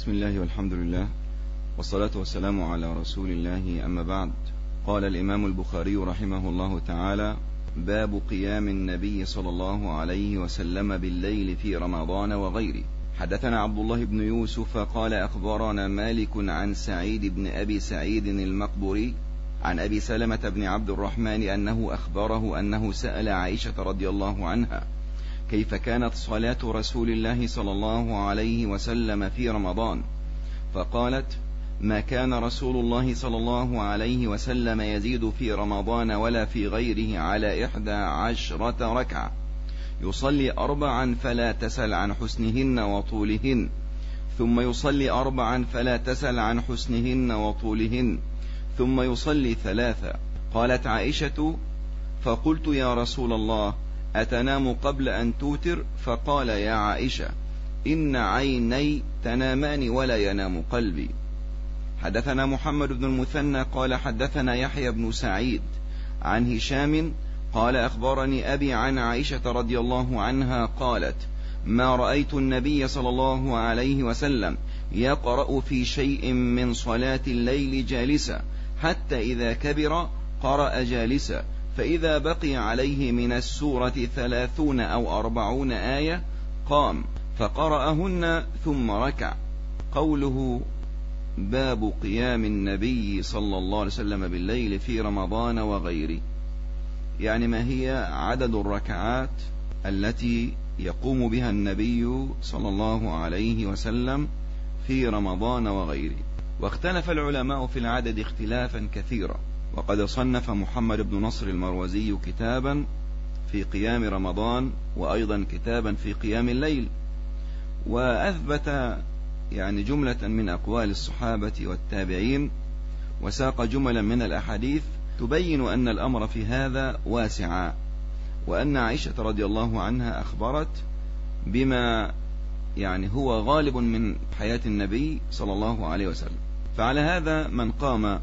بسم الله والحمد لله والصلاة والسلام على رسول الله، أما بعد. قال الإمام البخاري رحمه الله تعالى: باب قيام النبي صلى الله عليه وسلم بالليل في رمضان وغيره. حدثنا عبد الله بن يوسف قال أخبرنا مالك عن سعيد بن أبي سعيد المقبري عن أبي سلمة بن عبد الرحمن أنه أخبره أنه سأل عائشة رضي الله عنها كيف كانت صلاة رسول الله صلى الله عليه وسلم في رمضان، فقالت: ما كان رسول الله صلى الله عليه وسلم يزيد في رمضان ولا في غيره على 11 ركعة، يصلي 4 فلا تسل عن حسنهن وطولهن، ثم يصلي 4 فلا تسل عن حسنهن وطولهن، ثم يصلي 3. قالت عائشة: فقلت يا رسول الله أتنام قبل أن توتر؟ فقال: يا عائشة إن عيني تنامان ولا ينام قلبي. حدثنا محمد بن المثنى قال حدثنا يحيى بن سعيد عن هشام قال أخبرني أبي عن عائشة رضي الله عنها قالت: ما رأيت النبي صلى الله عليه وسلم يقرأ في شيء من صلاة الليل جالسا، حتى إذا كبر قرأ جالسا، فإذا بقي عليه من السورة 30 أو 40 آية قام فقرأهن ثم ركع. قوله: باب قيام النبي صلى الله عليه وسلم بالليل في رمضان وغيره، يعني ما هي عدد الركعات التي يقوم بها النبي صلى الله عليه وسلم في رمضان وغيره. واختلف العلماء في العدد اختلافا كثيرا، وقد صنف محمد بن نصر المروزي كتابا في قيام رمضان وأيضا كتابا في قيام الليل، وأثبت جملة من أقوال الصحابة والتابعين، وساق جملا من الأحاديث تبين أن الأمر في هذا واسعا، وأن عائشة رضي الله عنها أخبرت بما هو غالب من حياة النبي صلى الله عليه وسلم. فعلى هذا من قام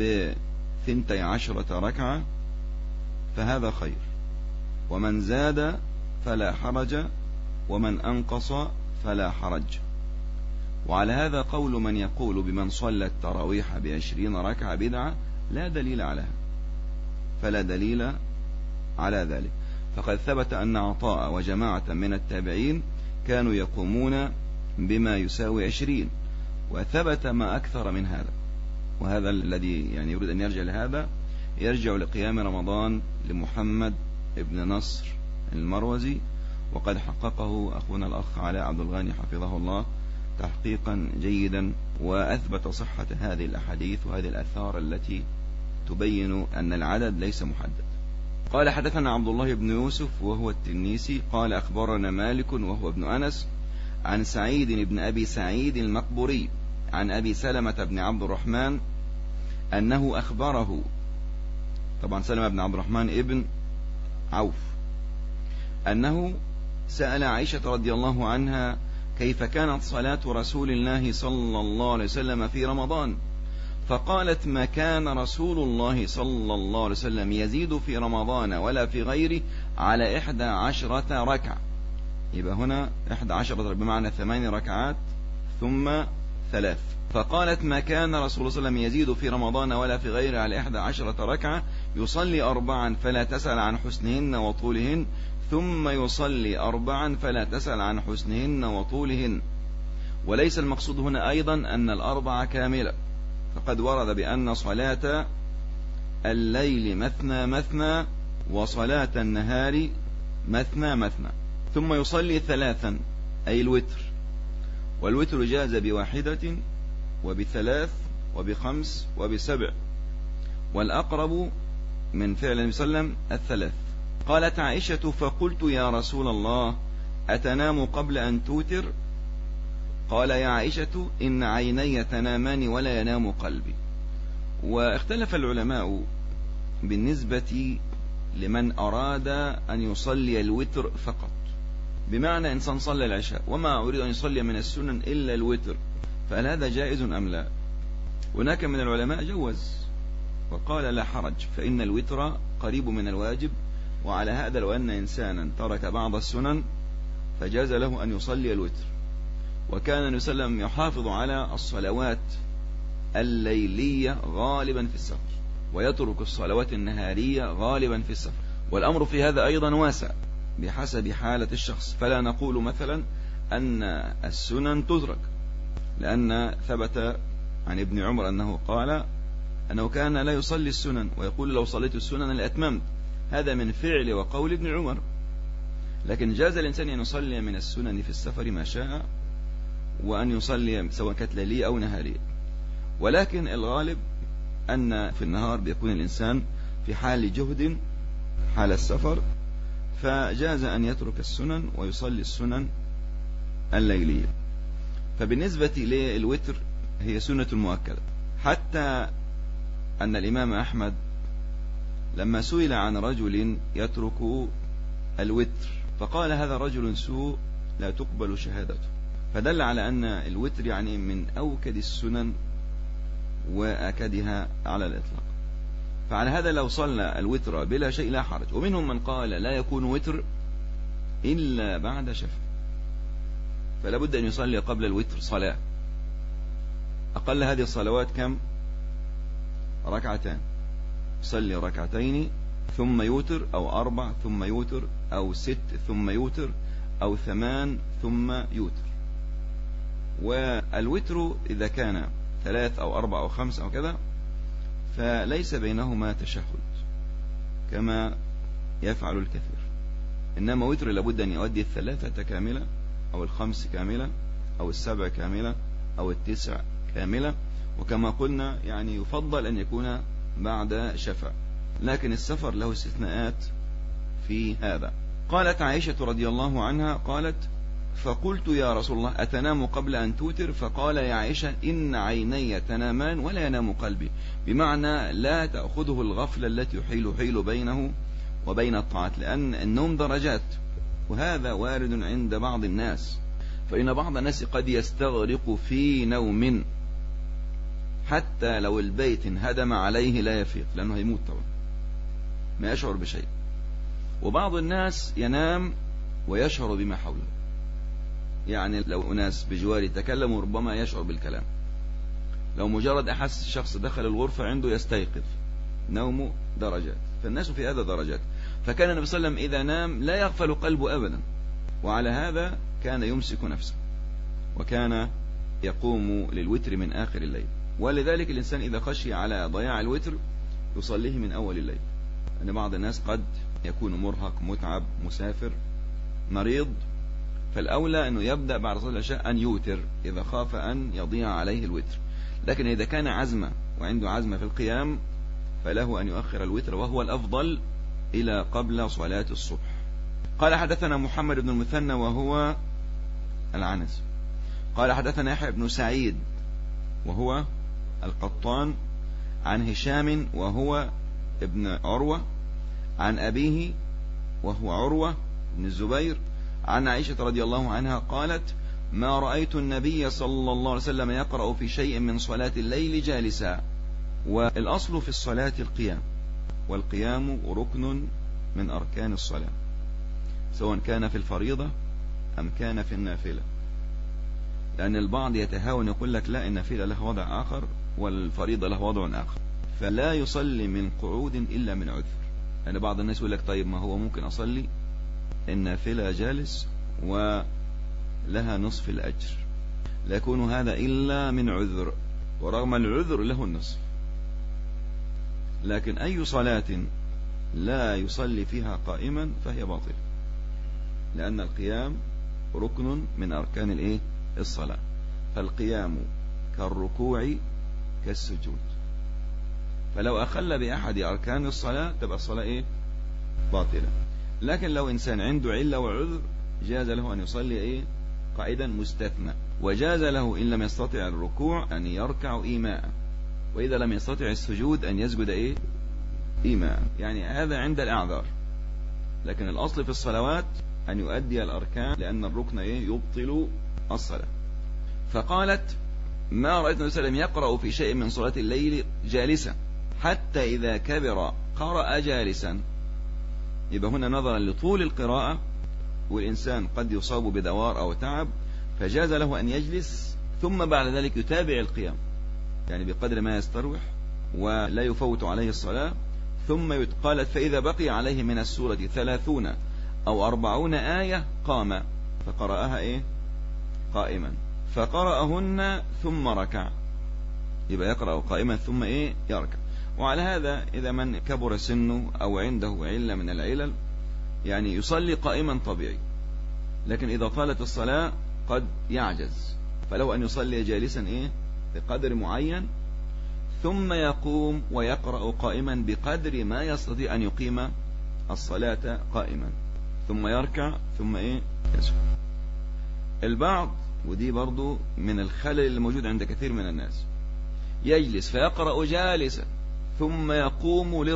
ب12 ركعة فهذا خير، ومن زاد فلا حرج، ومن أنقص فلا حرج. وعلى هذا قول من يقول بمن صلى التراويح ب20 ركعة بدعة لا دليل عليها، فلا دليل على ذلك، فقد ثبت أن عطاء وجماعة من التابعين كانوا يقومون بما يساوي 20، وثبت ما أكثر من هذا. وهذا الذي يريد أن يرجع لهذا يرجع لقيام رمضان لمحمد ابن نصر المروزي، وقد حققه أخونا الأخ علاء عبد الغني حفظه الله تحقيقا جيدا، وأثبت صحة هذه الأحاديث وهذه الآثار التي تبين أن العدد ليس محدد. قال حدثنا عبد الله بن يوسف وهو التنيسي قال أخبرنا مالك وهو ابن أنس عن سعيد بن أبي سعيد المقبري عن أبي سلمة بن عبد الرحمن أنه أخبره، طبعا سلمة بن عبد الرحمن ابن عوف، أنه سأل عائشة رضي الله عنها كيف كانت صلاة رسول الله صلى الله عليه وسلم في رمضان، فقالت: ما كان رسول الله صلى الله عليه وسلم يزيد في رمضان ولا في غيره على 11 ركعة. يبقى هنا 11 بمعنى 8 ركعات ثم 3. فقالت: ما كان رسول الله صلى الله عليه وسلم يزيد في رمضان ولا في غيره على 11 ركعة، يصلي 4 فلا تسأل عن حسنهن وطولهن، ثم يصلي 4 فلا تسأل عن حسنهن وطولهن. وليس المقصود هنا أيضا أن 4 كاملة، فقد ورد بأن صلاة الليل مثنى مثنى وصلاة النهار مثنى مثنى، ثم يصلي 3 أي الوتر، والوتر جاز ب1 وب3 وب5 وب7، والأقرب من فعل النبي صلى الله عليه وسلم 3. قالت عائشة: فقلت يا رسول الله أتنام قبل أن توتر؟ قال: يا عائشة إن عيني تنامان ولا ينام قلبي. واختلف العلماء بالنسبة لمن أراد أن يصلي الوتر فقط، بمعنى إنسان صلى العشاء وما أريد أن يصلي من السنن إلا الوتر، فهل هذا جائز أم لا؟ هناك من العلماء جوز وقال لا حرج، فإن الوتر قريب من الواجب، وعلى هذا لو أن إنسانا ترك بعض السنن فجاز له أن يصلي الوتر. وكان النبي صلى الله عليه وسلم يحافظ على الصلوات الليلية غالبا في السفر، ويترك الصلوات النهارية غالبا في السفر. والأمر في هذا أيضا واسع بحسب حالة الشخص، فلا نقول مثلا أن السنن تترك، لأن ثبت عن ابن عمر أنه قال أنه كان لا يصلي السنن، ويقول لو صليت السنن لأتممت. هذا من فعل وقول ابن عمر. لكن جاز الإنسان أن يصلي من السنن في السفر ما شاء، وأن يصلي سواء كانت ليلية أو نهارية. ولكن الغالب أن في النهار بيكون الإنسان في حال جهد حال السفر، فجاز أن يترك السنن ويصلي السنن الليلية. فبالنسبة للوتر هي سنة مؤكدة، حتى أن الإمام أحمد لما سئل عن رجل يترك الوتر فقال هذا رجل سوء لا تقبل شهادته، فدل على أن الوتر يعني من أوكد السنن وأكدها على الإطلاق. فعلى هذا لو صلى الوتر بلا شيء لا حرج. ومنهم من قال لا يكون وتر إلا بعد شفع، فلا بد أن يصلي قبل الوتر صلاة أقل هذه الصلوات كم؟ ركعتان، يصلي ركعتين ثم يوتر، أو 4 ثم يوتر، أو 6 ثم يوتر، أو 8 ثم يوتر. والوتر إذا كان 3 أو 4 أو 5 أو كذا فليس بينهما تشهد كما يفعل الكثير، إنما وتر لابد أن يؤدي 3 كاملة، أو 5 كاملة، أو 7 كاملة، أو 9 كاملة. وكما قلنا يعني يفضل أن يكون بعد شفع، لكن السفر له استثناءات في هذا. قالت عائشة رضي الله عنها قالت فقلت يا رسول الله أتنام قبل أن توتر؟ فقال يا عائشة إن عيني تنامان ولا ينام قلبي، بمعنى لا تأخذه الغفلة التي يحيل بينه وبين الطاعات، لأن النوم درجات، وهذا وارد عند بعض الناس، فإن بعض الناس قد يستغرق في نوم حتى لو البيت انهدم عليه لا يفيق، لأنه هيموت طبعا ما يشعر بشيء. وبعض الناس ينام ويشعر بما حوله، يعني لو أناس بجواره تكلموا ربما يشعر بالكلام، لو مجرد أحس الشخص دخل الغرفة عنده يستيقظ. نومه درجات، فالناس في هذا درجات. فكان النبي صلى الله عليه وسلم إذا نام لا يغفل قلبه أبدا، وعلى هذا كان يمسك نفسه، وكان يقوم للوتر من آخر الليل. ولذلك الإنسان إذا خشي على ضياع الوتر يصليه من أول الليل، لأن بعض الناس قد يكون مرهق، متعب، مسافر، مريض، فالأولى أنه يبدأ بعد صلاة العشاء أن يوتر إذا خاف أن يضيع عليه الوتر. لكن إذا كان عزمة وعنده عزمة في القيام فله أن يؤخر الوتر، وهو الأفضل إلى قبل صلاة الصبح. قال حدثنا محمد بن المثنى وهو العنزي قال حدثنا يحيى بن سعيد وهو القطان عن هشام وهو ابن عروة عن أبيه وهو عروة بن الزبير عن عائشة رضي الله عنها قالت ما رأيت النبي صلى الله عليه وسلم يقرأ في شيء من صلاة الليل جالسا. والأصل في الصلاة القيام، والقيام ركن من أركان الصلاة، سواء كان في الفريضة أم كان في النافلة، لأن البعض يتهاون يقول لك لا، النافلة له وضع آخر والفريضة له وضع آخر، فلا يصلي من قعود إلا من عذر. يعني بعض الناس يقول لك طيب ما هو ممكن أصلي النافلة جالس ولها نصف الأجر، لا يكون هذا إلا من عذر، ورغم العذر له النصف. لكن أي صلاة لا يصلي فيها قائما فهي باطلة، لأن القيام ركن من أركان الصلاة، فالقيام كالركوع كالسجود، فلو أخل بأحد أركان الصلاة تبقى الصلاة باطلة. لكن لو إنسان عنده علة وعذر جاز له أن يصلي قائدا مستثنى، وجاز له إن لم يستطع الركوع أن يركع إيماء، وإذا لم يستطع السجود أن يسجد إيماء، يعني هذا عند الأعذار. لكن الأصل في الصلوات أن يؤدي الأركان، لأن الركن يبطل الصلاة. فقالت ما رأيت النبي صلى الله عليه وسلم يقرأ في شيء من صلاة الليل جالسا حتى إذا كبر قرأ جالسا. يبقى هنا نظرا لطول القراءة، والإنسان قد يصاب بدوار أو تعب، فجاز له أن يجلس ثم بعد ذلك يتابع القيام، يعني بقدر ما يستروح ولا يفوت عليه الصلاة. ثم قالت فإذا بقي عليه من السورة 30 أو 40 آية قام فقرأها قائما، فقرأهن ثم ركع، يبقى يقرأ قائما ثم يركع. وعلى هذا إذا من كبر سنه أو عنده علة من العلل يعني يصلي قائما طبيعي، لكن إذا طالت الصلاة قد يعجز، فلو أن يصلي جالسا بقدر معين ثم يقوم ويقرأ قائما بقدر ما يستطيع أن يقيم الصلاة قائما، ثم يركع ثم يسجد. البعض، ودي برضو من الخلل الموجود عند كثير من الناس، يجلس فيقرأ جالسا ثم يقوم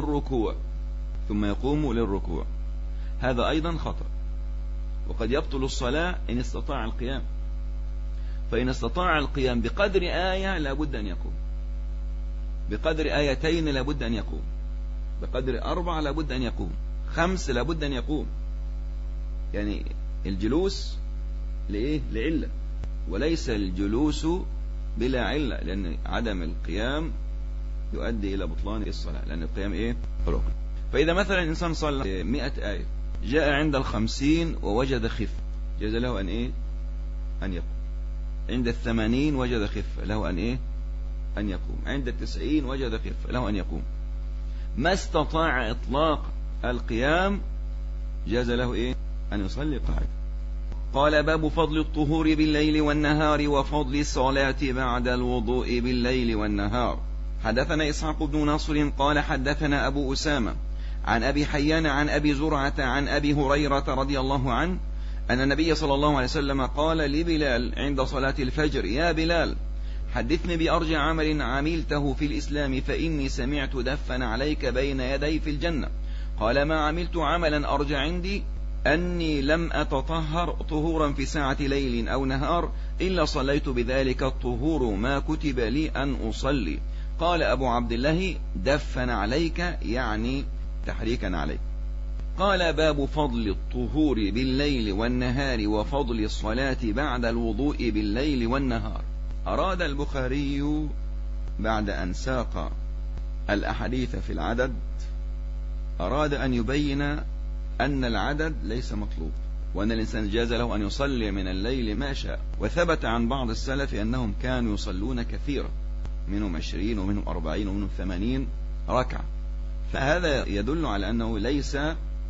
للركوع، هذا أيضا خطأ، وقد يبطل الصلاة إن استطاع القيام. فإن استطاع القيام بقدر آية لابد أن يقوم، بقدر آيتين لابد أن يقوم، بقدر 4 لابد أن يقوم، 5 لابد أن يقوم. يعني الجلوس لعلة، وليس الجلوس بلا علة، لأن عدم القيام يؤدي إلى بطلان الصلاة، لأن القيام ركن. فإذا مثلا إنسان صلى 100 آية، جاء عند 50 ووجد خف، جاز له أن يقوم. عند 80 وجد خف، له أن يقوم. عند 90 وجد خف، له أن يقوم. ما استطاع إطلاق القيام جاز له أن يصلي قاعد. قال باب فضل الطهور بالليل والنهار وفضل الصلاة بعد الوضوء بالليل والنهار. حدثنا إسحاق بن ناصر قال حدثنا أبو أسامة عن أبي حيان عن أبي زرعة عن أبي هريرة رضي الله عنه أن النبي صلى الله عليه وسلم قال لبلال عند صلاة الفجر يا بلال حدثني بأرجى عمل عملته في الإسلام فإني سمعت دفا عليك بين يدي في الجنة. قال ما عملت عملا أرجى عندي أني لم أتطهر طهورا في ساعة ليل أو نهار إلا صليت بذلك الطهور ما كتب لي أن أصلي. قال أبو عبد الله دفا عليك يعني تحريكا عليك. قال باب فضل الطهور بالليل والنهار وفضل الصلاة بعد الوضوء بالليل والنهار. أراد البخاري بعد أن ساق الأحاديث في العدد أراد أن يبين أن العدد ليس مطلوب، وأن الإنسان جاز له أن يصلي من الليل ما شاء. وثبت عن بعض السلف أنهم كانوا يصلون كثيرا، منهم 20 ومنهم 40 ومنهم 80 ركعة، فهذا يدل على أنه ليس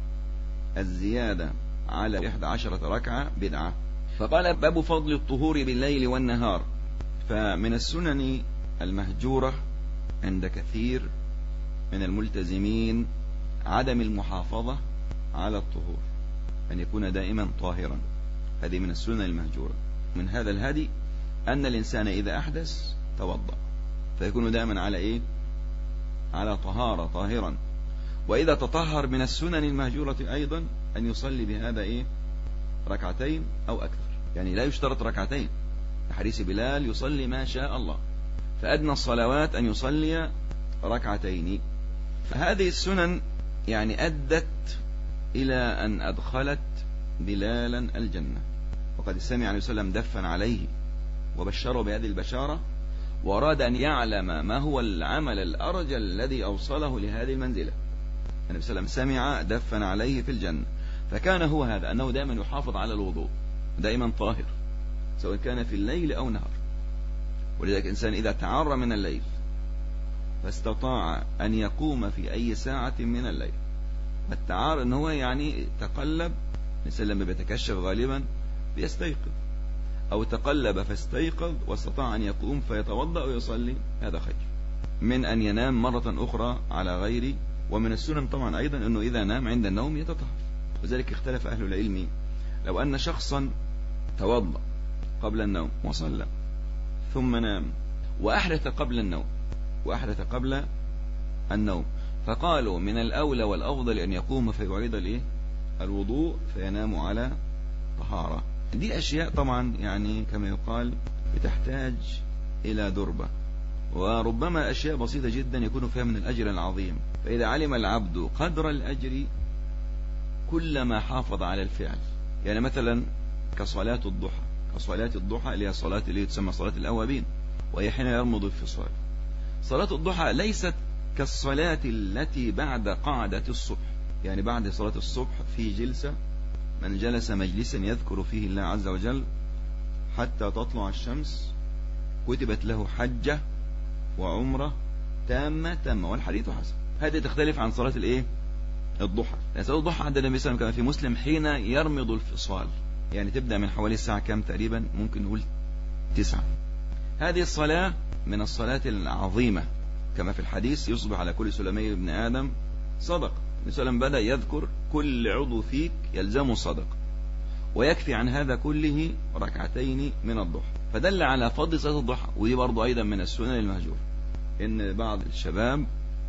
الزيادة على 11 ركعة بدعة. فقال باب فضل الطهور بالليل والنهار. فمن السنن المهجورة عند كثير من الملتزمين عدم المحافظة على الطهور، أن يكون دائما طاهرا، هذه من السنن المهجورة. من هذا الهدي أن الإنسان إذا أحدث توضأ فيكون دائما على على طهارة طاهرا. وإذا تطهر من السنن المهجورة أيضا أن يصلي بهذا ركعتين أو أكثر، يعني لا يشترط ركعتين، حديث بلال يصلي ما شاء الله، فأدنى الصلوات أن يصلي ركعتين. فهذه السنن يعني أدت إلى أن أدخلت بلالا الجنة، وقد سمع عليه وسلم دفا عليه وبشره بهذه البشارة، وأراد أن يعلم ما هو العمل الأرجى الذي أوصله لهذه المنزلة. النبي صلى الله عليه وسلم سمع دفا عليه في الجنة، فكان هو هذا أنه دائما يحافظ على الوضوء، دائما طاهر سواء كان في الليل أو نهار. ولذلك الإنسان إذا تعار من الليل فاستطاع أن يقوم في أي ساعة من الليل، التعار أنه يعني تقلب، الإنسان لما بيتكشف غالبا بيستيقظ، أو تقلب فاستيقظ واستطاع أن يقوم فيتوضأ ويصلي، هذا خير من أن ينام مرة أخرى على غير. ومن السنن طبعا أيضا أنه إذا نام عند النوم يتطهر. وذلك اختلف أهل العلم، لو أن شخصا توضأ قبل النوم وصلى ثم نام وأحدث قبل النوم قبل النوم، فقالوا من الأولى والأفضل أن يقوم فيعيد الوضوء فينام على طهارة. دي أشياء طبعا يعني كما يقال بتحتاج إلى دربة، وربما أشياء بسيطة جدا يكون فيها من الأجر العظيم. فإذا علم العبد قدر الأجر كلما حافظ على الفعل، يعني مثلا كصلاة الضحى وصلاة الضحى اللي هي الصلاة اللي تسمى صلاة الأوابين، وهي حين يرمض الفصال. صلاة الضحى ليست كالصلاة التي بعد قعدة الصبح، يعني بعد صلاة الصبح في جلسة، من جلس مجلسا يذكر فيه الله عز وجل حتى تطلع الشمس كتبت له حجة وعمرة تامة والحديث حسن. هذه تختلف عن صلاة الايه؟ الضحى. صلاة الضحى عند النبي صلى الله عليه وسلم كما في مسلم حين يرمض الفصال، يعني تبدأ من حوالي الساعة كام تقريبا؟ ممكن نقول 9. هذه الصلاة من الصلاة العظيمة، كما في الحديث يصبح على كل سلمي ابن آدم صدق. النبي صلى الله عليه وسلم بدأ يذكر كل عضو فيك يلزم صدق، ويكفي عن هذا كله ركعتين من الضحى، فدل على فضل صلاة الضحى. ودي برضو أيضا من السنن المهجورة، إن بعض الشباب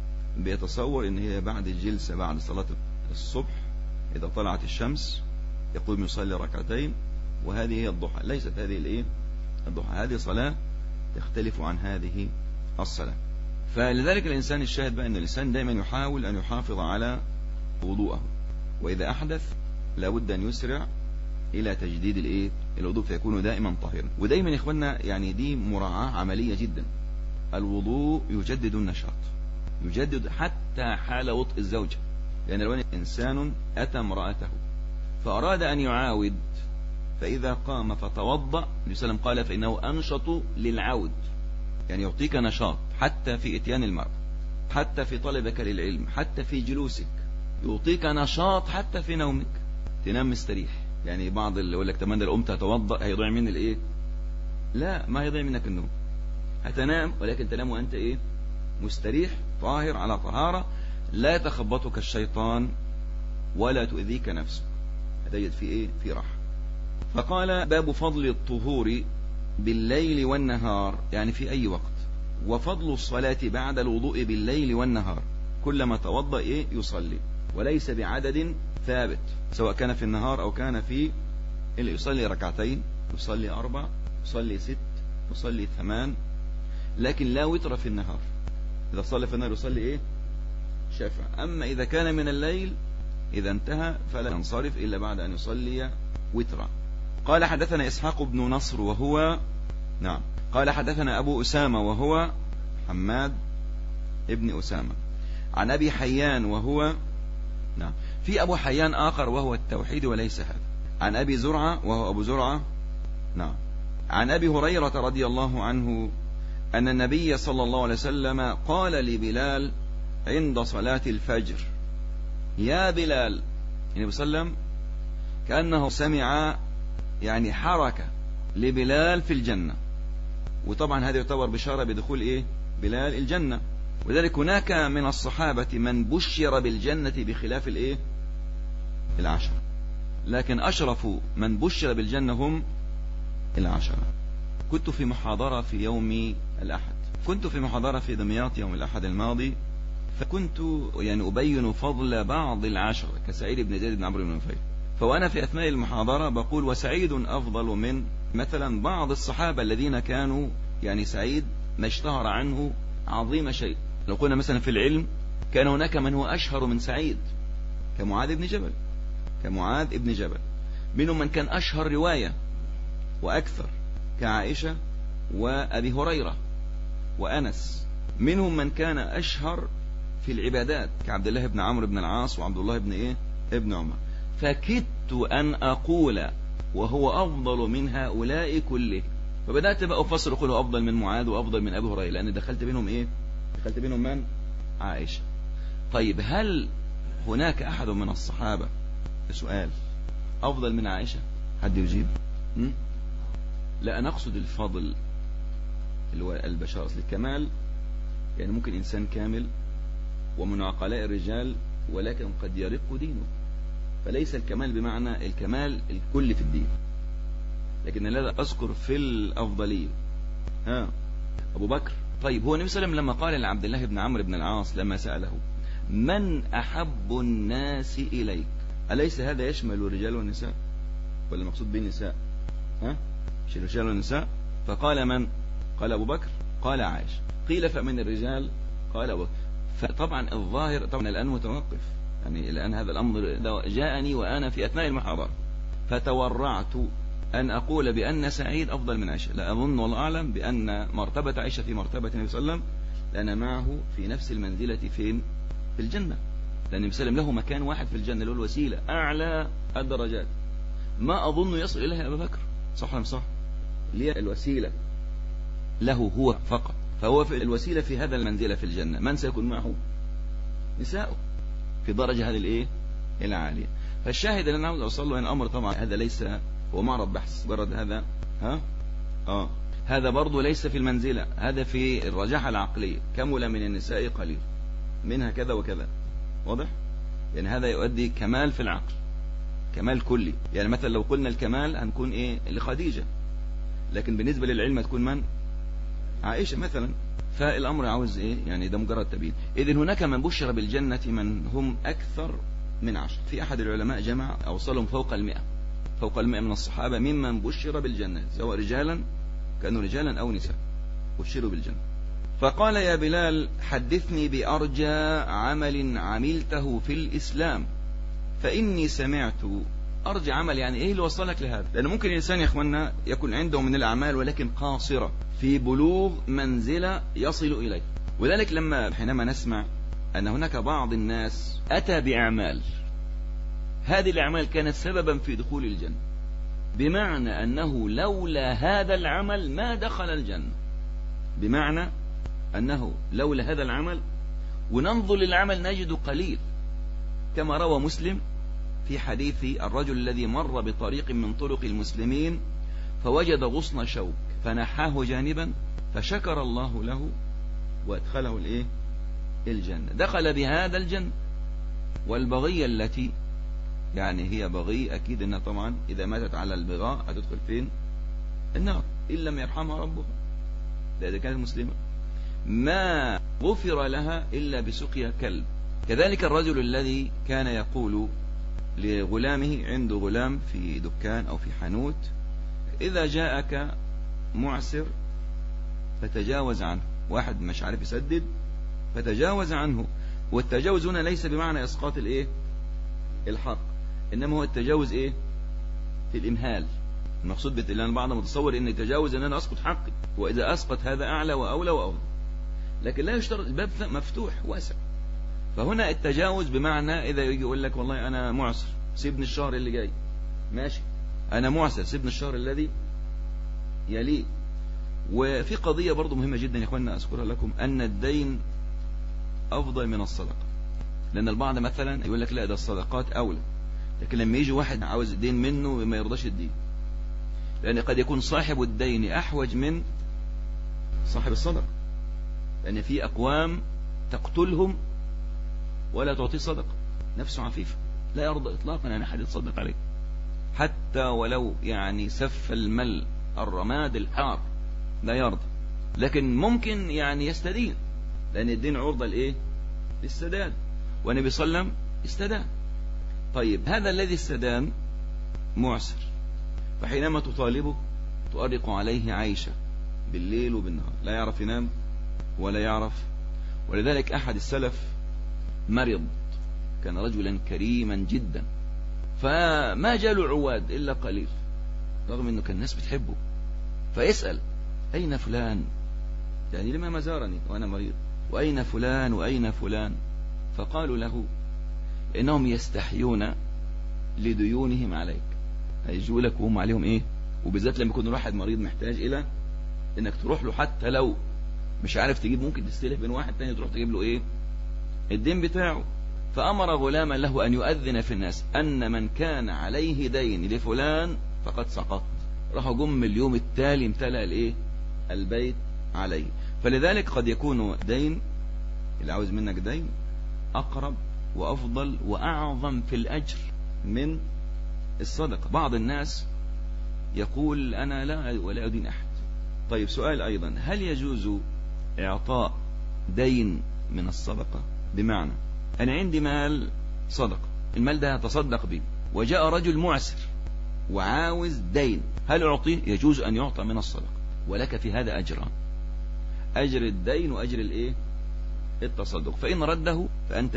بيتصور إن هي بعد الجلسة بعد صلاة الصبح إذا طلعت الشمس يقوم يصلي ركعتين، وهذه هي الضحى. ليست هذه الايه؟ الضحى. هذه صلاة تختلف عن هذه الصلاة. فلذلك الإنسان الشاهد بقى أن الإنسان دائما يحاول أن يحافظ على وضوءه، وإذا أحدث لابد أن يسرع إلى تجديد الايه؟ الوضوء، فيكون دائما طاهرا. ودائما يا إخواننا يعني دي مراعاة عملية جدا. الوضوء يجدد النشاط، يجدد حتى حال وطء الزوجة. لأن لو إنسان أتى امرأته فأراد أن يعاود، فإذا قام فتوضأ، النبي صلى الله عليه وسلم قال فإنه أنشط للعود، يعني يعطيك نشاط حتى في إتيان المرء، حتى في طلبك للعلم، حتى في جلوسك، يعطيك نشاط حتى في نومك، تنام مستريح. يعني بعض اللي يقول لك تمام لو قمت هتوضأ هيضيع مني الايه؟ لا، ما هيضيع منك النوم، هتنام، ولكن تنام وأنت ايه؟ مستريح طاهر على طهارة، لا يتخبطك الشيطان ولا تؤذيك نفسك، هتجد في ايه؟ في راحة. فقال باب فضل الطهور بالليل والنهار، يعني في أي وقت، وفضل الصلاة بعد الوضوء بالليل والنهار، كلما توضأ ايه؟ يصلي، وليس بعدد ثابت، سواء كان في النهار أو كان في اللي يصلي ركعتين، يصلي 4، يصلي 6، يصلي 8، لكن لا وتر في النهار. إذا صلى في النهار يصلي ايه؟ شفع. أما إذا كان من الليل إذا انتهى فلا ينصرف إلا بعد أن يصلي وترا. قال حدثنا إسحاق بن نصر وهو قال حدثنا أبو أسامة وهو حماد ابن أسامة عن أبي حيان وهو في أبو حيان آخر وهو التوحيد وليس هذا، عن أبي زرعة وهو أبو زرعة عن أبي هريرة رضي الله عنه أن النبي صلى الله عليه وسلم قال لبلال عند صلاة الفجر: يا بلال. النبي صلى الله عليه وسلم كأنه سمع يعني حركة لبلال في الجنة، وطبعا هذا يعتبر بشارة بدخول ايه؟ بلال الجنة. ولذلك هناك من الصحابة من بشر بالجنة بخلاف الايه؟ 10، لكن أشرف من بشر بالجنة هم 10. كنت في محاضرة في يوم الأحد، كنت في محاضرة في دمياط يوم الأحد الماضي، فكنت يعني أبين فضل بعض 10 كسعيد بن زيد بن عمرو بن نفيل، فوأنا في أثناء المحاضرة بقول وسعيد أفضل من مثلا بعض الصحابة الذين كانوا يعني سعيد ما اشتهر عنه عظيم شيء. لو قلنا مثلا في العلم كان هناك من هو أشهر من سعيد كمعاذ بن جبل، منهم من كان أشهر رواية وأكثر كعائشة وأبي هريرة وأنس، منهم من كان أشهر في العبادات كعبد الله بن عمرو بن العاص وعبد الله ابن عمر. فكدت أن أقول وهو أفضل من هؤلاء كله، فبدأت بقى أفسر أقول أفضل من معاذ وأفضل من أبي هريرة، لأن دخلت بينهم من؟ عائشة. طيب هل هناك أحد من الصحابة، سؤال، أفضل من عائشة؟ حد يجيب؟ لا، أنا أقصد الفضل اللي هو البشر. أصل الكمال يعني ممكن إنسان كامل ومن عقلاء الرجال ولكن قد يرق دينه، فليس الكمال بمعنى الكمال الكل في الدين، لكن الذي أذكر في الأفضلية أبو بكر. طيب هو النبي صلى الله عليه وسلم لما قال لعبد الله بن عمرو بن العاص لما سأله من أحب الناس إليك، أليس هذا يشمل الرجال والنساء ولا المقصود به النساء؟ مش الرجال والنساء؟ فقال من؟ قال أبو بكر، قال عائشة. قيل فمن الرجال؟ قال أبو بكر. فطبعا الظاهر طبعا الآن متوقف، يعني الآن هذا الأمر جاءني وأنا في أثناء المحاضرة، فتورعت أن أقول بأن سعيد أفضل من عائشة، لا أظن والله أعلم بأن مرتبة عائشة في مرتبة النبي صلى الله عليه وسلم، لأن معه في نفس المنزلة فين؟ في الجنة، لأن النبي صلى الله عليه وسلم له مكان واحد في الجنة له الوسيلة أعلى الدرجات، ما أظن يصل إليها أبا بكر، صح ولا مش صح؟ ليه الوسيلة له هو فقط، فهو في الوسيلة في هذا المنزلة في الجنة. من سيكون معه؟ نساؤه في درجة هذه الإيه العالية. فالشاهد اللي أنا عاوز أوصل له أن الأمر طبعا هذا ليس هو معرض بحث مجرد هذا هذا برضه ليس في المنزلة، هذا في الرجاحة العقلية. كمل من النساء قليل منها كذا وكذا، واضح؟ يعني هذا يؤدي كمال في العقل، كمال كلي. يعني مثلا لو قلنا الكمال هنكون إيه لخديجة، لكن بالنسبة للعلم تكون من؟ عائشة مثلا. فالأمر عاوز إيه يعني ده مجرد تبيين. إذن هناك من بشر بالجنة من هم أكثر من 10. في أحد العلماء جمع أوصلهم فوق 100 من الصحابة ممن بشر بالجنة، سواء رجالا كانوا رجالا أو نساء بشروا بالجنة. فقال يا بلال حدثني بأرجى عمل عملته في الإسلام فإني سمعت. أرجى عمل يعني إيه اللي وصلك لهذا؟ لأن ممكن الإنسان يا أخوانا يكون عنده من الأعمال ولكن قاصرة في بلوغ منزلة يصل إليه. وذلك حينما نسمع أن هناك بعض الناس أتى بأعمال، هذه الأعمال كانت سببا في دخول الجنة، بمعنى أنه لولا هذا العمل ما دخل الجنة، بمعنى أنه لولا هذا العمل، وننظر للعمل نجد قليل، كما روى مسلم في حديث الرجل الذي مر بطريق من طرق المسلمين فوجد غصن شوك فنحاه جانبا فشكر الله له وادخله الجنة، دخل بهذا الجنة. والبغية التي يعني هي بغي أكيد أنها طبعا إذا ماتت على البغاء هتدخل فين؟ النار إن لم يرحمها ربها، إذا كانت مسلمة ما غفر لها إلا بسقيا كلب. كذلك الرجل الذي كان يقول لغلامه، عنده غلام في دكان أو في حانوت، إذا جاءك معسر فتجاوز عنه، واحد مش عارف يسدد فتجاوز عنه. والتجاوز هنا ليس بمعنى إسقاط الحق، إنما هو التجاوز في الإمهال. المقصود لأن بعض متصور إن التجاوز إن أنا أسقط حقي، وإذا أسقط هذا أعلى وأولى وأولى، لكن لا يشترط، الباب مفتوح واسع. فهنا التجاوز بمعنى إذا يجي يقول لك والله أنا معسر سيبني الشهر اللي جاي، ماشي، أنا معسر سيبني الشهر الذي يليه. وفي قضية برضو مهمة جدا يا إخواننا أذكرها لكم، أن الدين أفضل من الصدقة. لأن البعض مثلا يقول لك لا ده الصدقات أولى، لكن لما يجي واحد عاوز الدين منه ما يرضاش الدين، لأن قد يكون صاحب الدين أحوج من صاحب الصدقة، لأن في أقوام تقتلهم ولا تعطي صدقة، نفسه عفيفة لا يرضى إطلاقا أن أحد يتصدق عليه، حتى ولو يعني سف المل الرماد الحار لا يرضى، لكن ممكن يعني يستدين، لأن الدين عرضة للسداد، والنبي صلى الله عليه وسلم استدان. طيب هذا الذي استدان معسر، فحينما تطالبه تؤرق عليه عيشة بالليل وبالنهار، لا يعرف ينام ولا يعرف. ولذلك أحد السلف مرض، كان رجلا كريما جدا، فما جاله عواد إلا قليل، رغم أنه كان الناس بتحبه، فيسأل أين فلان، يعني لما ما زارني وأنا مريض، وأين فلان وأين فلان، فقالوا له إنهم يستحيون لديونهم عليك، هيجوا لك وهم عليهم وبالذات لما يكون واحد مريض محتاج إلى إنك تروح له، حتى لو مش عارف تجيب، ممكن تستلف من واحد تاني تروح تجيب له الدين بتاعه. فأمر غلاما له أن يؤذن في الناس أن من كان عليه دين لفلان فقد سقط. راحوا جم اليوم التالي امتلأ البيت عليه. فلذلك قد يكون دين اللي عاوز منك دين أقرب وأفضل وأعظم في الأجر من الصدقة. بعض الناس يقول أنا لا ولا أدين أحد. طيب سؤال أيضا، هل يجوز إعطاء دين من الصدقة؟ بمعنى أنا عندي مال صدقة، المال ده هتصدق به، وجاء رجل معسر وعاوز دين، هل أعطيه؟ يجوز أن يعطى من الصدقة، ولك في هذا أجران، أجر الدين وأجر التصدق، فإن رده فأنت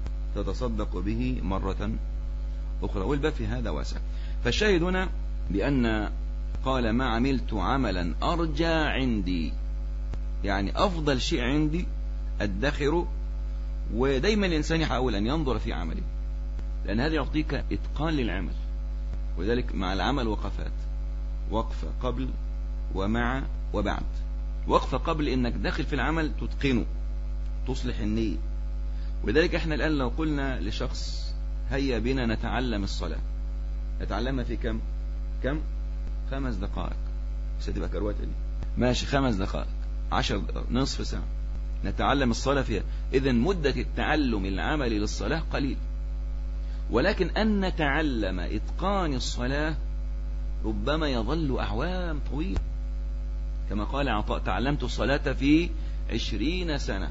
تتصدق به مرة أخرى. والباب في هذا واسع. فالشاهد هنا بأن قال ما عملت عملا أرجى عندي، يعني أفضل شيء عندي أدخره. ودايما الإنسان يحاول أن ينظر في عمله، لأن هذا يعطيك إتقان للعمل. وذلك مع العمل وقفات، وقفة قبل ومع وبعد. وقفة قبل إنك داخل في العمل تتقنه، تصلح النية. ولذلك احنا الآن لو قلنا لشخص هيا بنا نتعلم الصلاة، نتعلمها في كم 5 دقائق، ستبقى كرواتة دي ماشي 5 دقائق 10 دقائق نصف ساعة نتعلم الصلاة فيها. إذن مدة التعلم العملي للصلاة قليل، ولكن أن نتعلم إتقان الصلاة ربما يظل أعوام طويلة. كما قال عطاء تعلمت الصلاة في 20 سنة.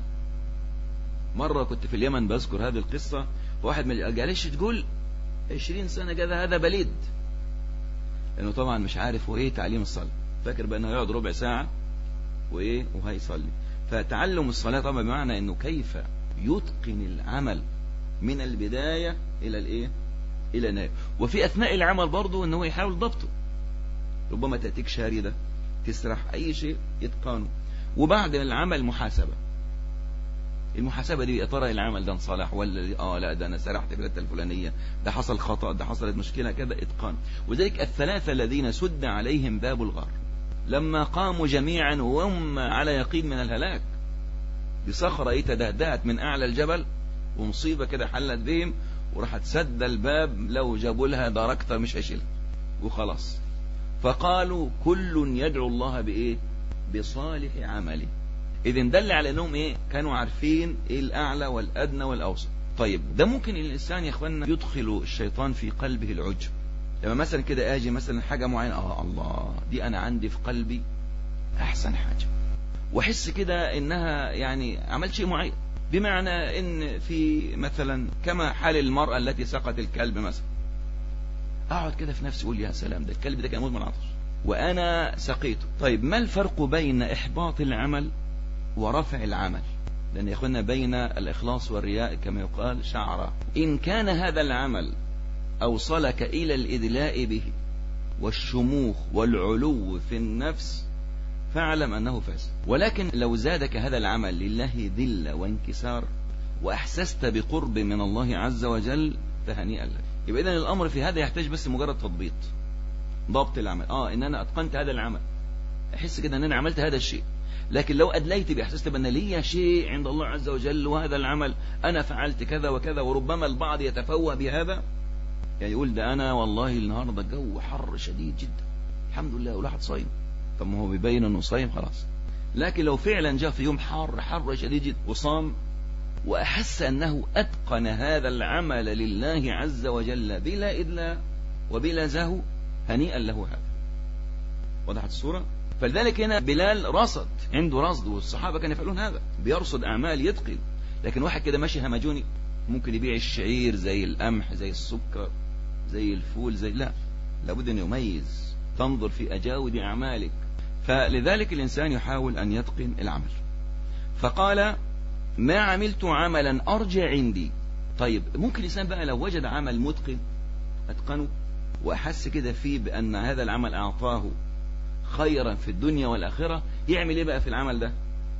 مرة كنت في اليمن بذكر هذه القصة، واحد من قال ليش تقول 20 سنة كذا، هذا بليد، لأنه طبعا مش عارف هو إيه تعليم الصلاة، فاكر بأنه يقعد ربع ساعة وهيصلي. فتعلم الصلاة طبعا بمعنى أنه كيف يتقن العمل من البداية إلى النهاية. وفي أثناء العمل برضه أنه يحاول ضبطه، ربما تأتيك شاردة تسرح أي شيء يتقانه. وبعد العمل محاسبة، المحاسبة دي يا ترى العمل ده انصلح ولا لا، ده أنا سرحت في الحتة الفلانية، ده حصل خطأ، ده حصلت مشكلة كذا، إتقان. وذلك الثلاثة الذين سد عليهم باب الغار لما قاموا جميعا وهم على يقين من الهلاك بصخرة تدهدهت من أعلى الجبل، ومصيبة كده حلت بهم وراحت سد الباب، لو جابوا لها دار أكتر مش هيشيلها وخلاص. فقالوا كل يدعو الله بصالح عمله. إذن دل على أنهم كانوا عارفين الأعلى والأدنى والأوسط. طيب ده ممكن الإنسان يا أخوانا يدخل الشيطان في قلبه العجب، لما مثلا كده أجي مثلا حاجة معينة، الله دي أنا عندي في قلبي أحسن حاجة، وأحس كده إنها يعني عملت شيء معين. بمعنى إن في مثلا كما حال المرأة التي سقت الكلب مثلا، أقعد كده في نفسي أقول يا سلام، ده الكلب ده كان مدمن عطش وأنا سقيته. طيب ما الفرق بين إحباط العمل ورفع العمل؟ لأن يا أخوانا بين الإخلاص والرياء كما يقال شعرة. إن كان هذا العمل أوصلك إلى الإدلاء به والشموخ والعلو في النفس فاعلم أنه فاسد. ولكن لو زادك هذا العمل لله ذلة وانكسار وأحسست بقرب من الله عز وجل فهنيئا لك. يبقى إذن الأمر في هذا يحتاج بس مجرد تضبيط، ضبط العمل. إن أنا أتقنت هذا العمل، أحس كده أن أنا عملت هذا الشيء. لكن لو أدليت بإحسست بأن لي شيء عند الله عز وجل وهذا العمل أنا فعلت كذا وكذا، وربما البعض يتفوه بهذا، يعني يقول ده أنا والله النهاردة الجو حر شديد جدا الحمد لله والواحد صايم. طب ما هو بيبين أنه صايم خلاص. لكن لو فعلا جاء في يوم حر شديد جدا وصام وأحس أنه أتقن هذا العمل لله عز وجل بلا إدلاء وبلا زهو، هنيئا له هذا. وضحت الصورة؟ فلذلك هنا بلال رصد، عنده رصد، والصحابة كانوا يفعلون هذا، بيرصد أعمال يتقن. لكن واحد كده ماشي همجوني ممكن يبيع الشعير زي القمح زي السكر زي الفول لا، لابد أن يميز، تنظر في أجاود أعمالك. فلذلك الإنسان يحاول أن يتقن العمل. فقال ما عملت عملا أرجى عندي. طيب ممكن الإنسان بقى لو وجد عمل متقن أتقنه وأحس كده فيه بأن هذا العمل أعطاه خيرا في الدنيا والآخرة، يعمل إيه بقى في العمل ده؟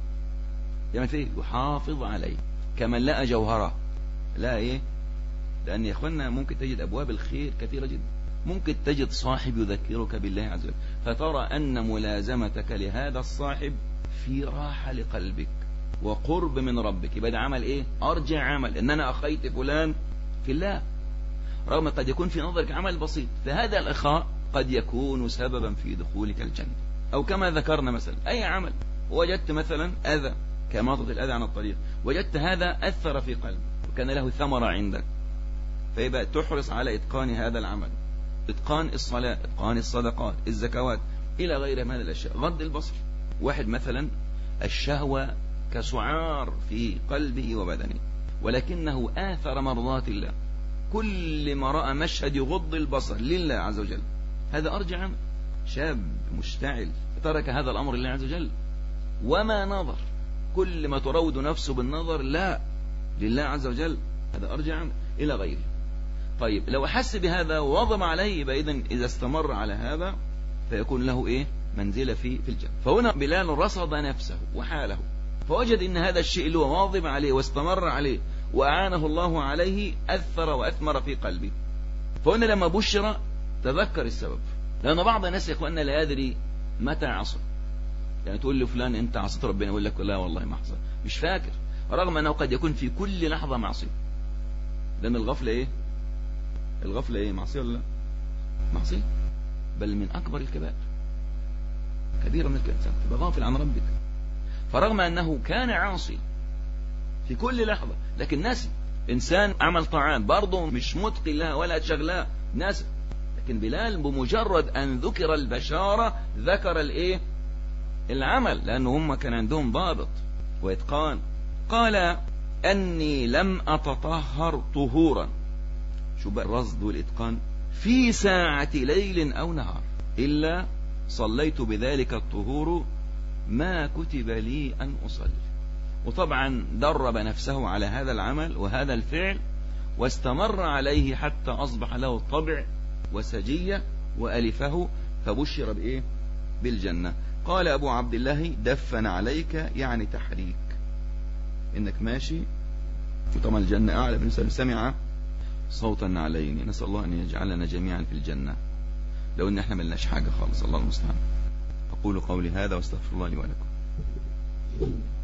يعمل فيه يحافظ عليه كمن لقى جوهرة. لا لأن يا أخوانا ممكن تجد أبواب الخير كثيرة جدا، ممكن تجد صاحب يذكرك بالله عز وجل فترى أن ملازمتك لهذا الصاحب في راحة لقلبك وقرب من ربك. يبقى ده عمل أرجع عمل، إن أنا أخيت فلان في الله، رغم قد يكون في نظرك عمل بسيط، فهذا الأخاء قد يكون سببا في دخولك الجنة. أو كما ذكرنا مثلا أي عمل وجدت مثلا أذى كماطة الأذى عن الطريق، وجدت هذا أثر في قلبك وكان له ثمرة عندك، فيبقى تحرص على إتقان هذا العمل، إتقان الصلاة، إتقان الصدقات، الزكوات إلى غير من هذه الأشياء. غض البصر، واحد مثلا الشهوة كسعار في قلبه وبدنه ولكنه آثر مرضات الله، كل ما رأى مشهد يغض البصر لله عز وجل، هذا أرجع عمل. شاب مشتعل ترك هذا الأمر لله عز وجل وما نظر، كل ما تروض نفسه بالنظر لا لله عز وجل، هذا أرجع عمل إلى غيره. طيب لو أحس بهذا ووضم عليه، يبقى إذن إذا استمر على هذا فيكون له إيه منزلة في الجنة. فهنا بلال رصد نفسه وحاله، فوجد إن هذا الشيء اللي هو واظب عليه واستمر عليه وأعانه الله عليه أثر وأثمر في قلبه. فهنا لما بشر تذكر السبب، لأن بعض الناس يا إخواننا لا يدري متى عصى. يعني تقول له فلان أنت عصيت ربنا، يقول لك لا والله ما حصل، مش فاكر، رغم أنه قد يكون في كل لحظة معصية. لأن الغفلة إيه معصية ولا لا؟ معصية، بل من أكبر الكبائر، كبيرة من الإنسان تبقى غافل عن ربك. فرغم أنه كان عاصي في كل لحظة لكن ناسي. إنسان عمل طعام برضه مش متقن لها ولا شغلها، ناسي. لكن بلال بمجرد أن ذكر البشارة ذكر العمل، لأنه هم كان عندهم ضابط وإتقان. قال أني لم أتطهر طهورا، شو بقى الرصد والإتقان، في ساعة ليل أو نهار إلا صليت بذلك الطهور ما كتب لي أن أصلي. وطبعا درب نفسه على هذا العمل وهذا الفعل واستمر عليه حتى أصبح له طبع وسجية وألفه، فبشر بالجنة. قال أبو عبد الله دفن عليك يعني تحريك، إنك ماشي، وطبعا الجنة أعلى بالنسبة سمع صوت النعلين. نسأل الله أن يجعلنا جميعا في الجنة، لو أن احنا ملناش حاجة خالص، الله المستعان. أقول قولي هذا واستغفر الله لي ولكم.